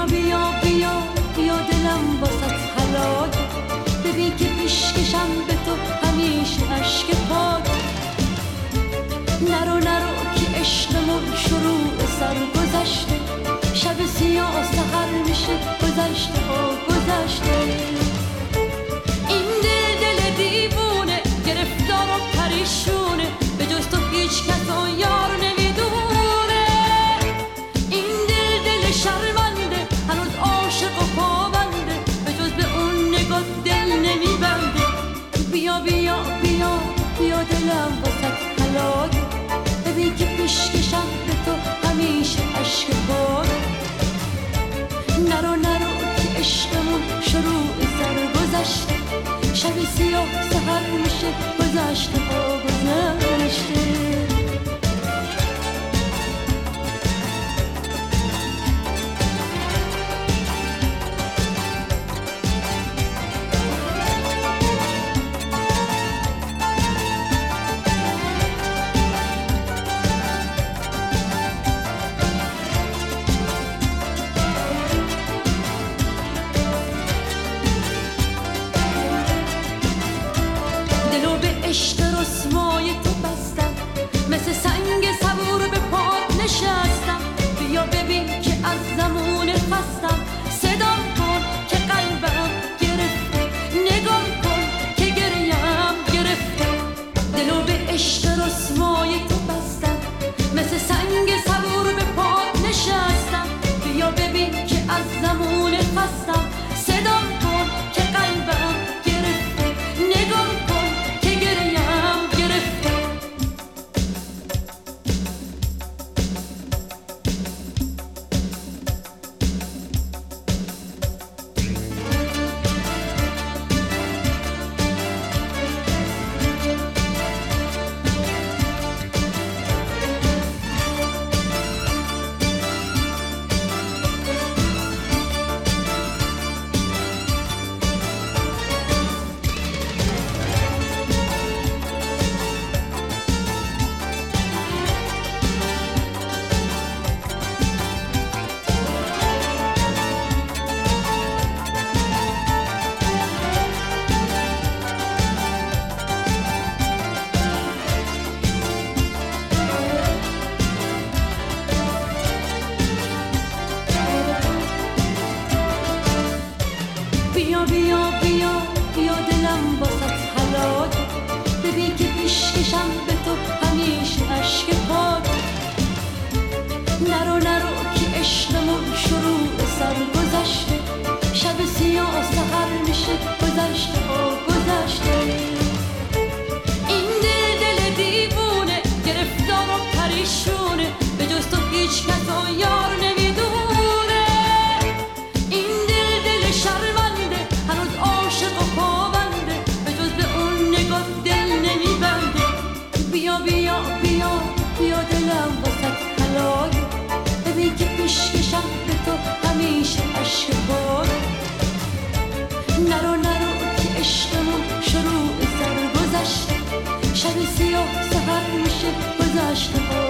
بیا بیا بیا بیا دلم واسط حلاک، ببین که پیشکشم به تو همیشه عشق پاک. نرو نرو که عشقمون شروع سر گذشته، شب سیاه سحر میشه گذشته ها گذشته. این دل دیوونه گرفتار و پریشونه، به جز تو هیچ کس و یار نمیدونه. این دل شرمنده هنوز عاشق و پابنده، به جز به اون نگاه دل نمیبنده. بیا بیا بیا بیا دلم واسط حلاک، ببین که پیشکشم به تو همیشه عشق باد. نرو نرو که عشقمون شروع سر گذشته، شب سیاه سحر میشه گذشته ها گذشته. دلو به عشق رسوای تو بستم، مثل سنگ صبور به پات نشستم. بیا ببین که از زمون خستم، صدا کن که قلبم گرفته، نگاه کن که گریم گرفته. دلو به عشق رسوای تو بستم، مثل سنگ صبور به پات نشستم. بیا ببین که از زمون خستم، صدا کن که قلبم گرفته، نگاه کن که گریم گرفته. بیا بیا بیا بیا دلم واسط حلاک، ببین که پیشکشم به تو همیشه عشق پاک. نرو نرو که عشقمون شروع سر گذشته، شب سیاه سحر میشه گذشته ها گذشته. این دل دیوونه گرفتار و پریشونه، به جز تو هیچ کس و یار نمیدونه. این دل شرمنده هنوز عاشق و پابنده، به جز به اون نگاه دل نمیبنده. بیا بیا بیا بیا دلم واسط حلاک، ببین که پیشکشم به تو همیشه عشق باد. نرو نرو که عشقمون شروع سر گذشته، شب سیاه سحر میشه گذشته ها